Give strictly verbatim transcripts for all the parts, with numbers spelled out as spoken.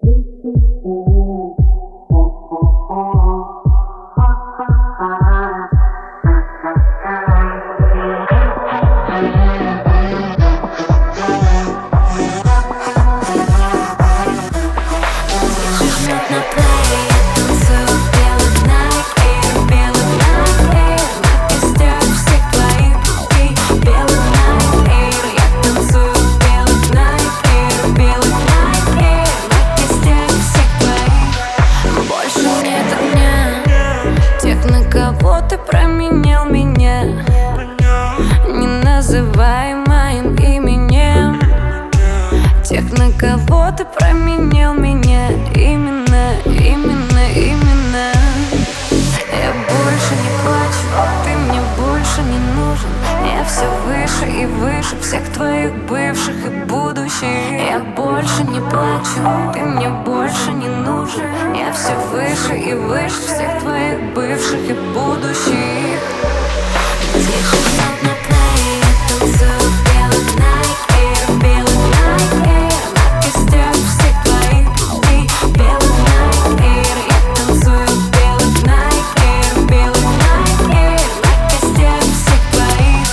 Кого ты променял меня? Не называй моим именем тех, на кого ты променял меня. Именно, именно, именно. Я больше не плачу, ты мне больше не нужен. Я все выше и выше всех твоих бывших и будущих. Я больше не плачу, ты мне больше не нужен. Я все выше и выше всех твоих бывших и будущих. Тихо на крае, я танцую в белых Nike Air, белых Nike Air, на кистях всех твоих путей. Белых Nike Air, я танцую в белых Nike Air, белых Nike Air, на кистях всех твоих.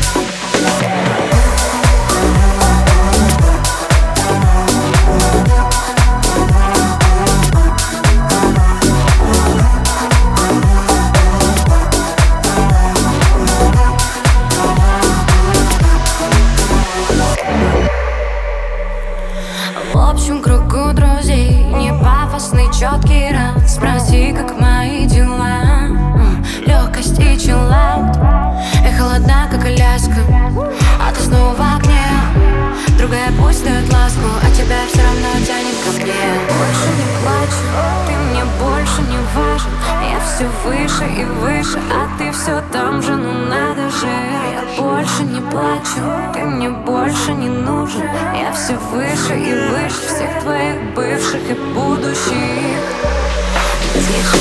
В общем кругу друзей, не пафосный четкий раунд. Спроси, как мои дела, легкость и чиллаут. Я холодна, как Аляска, а ты снова в окне. Другая пусть дает ласку, а тебя все равно тянет ко мне. Больше не плачу, ты мне больше не важен. Я все выше и выше, а ты все там же, ну надо же. Я больше не плачу, ты мне больше не нужен. Я все выше и выше всех твоих бывших и будущих. Тихо.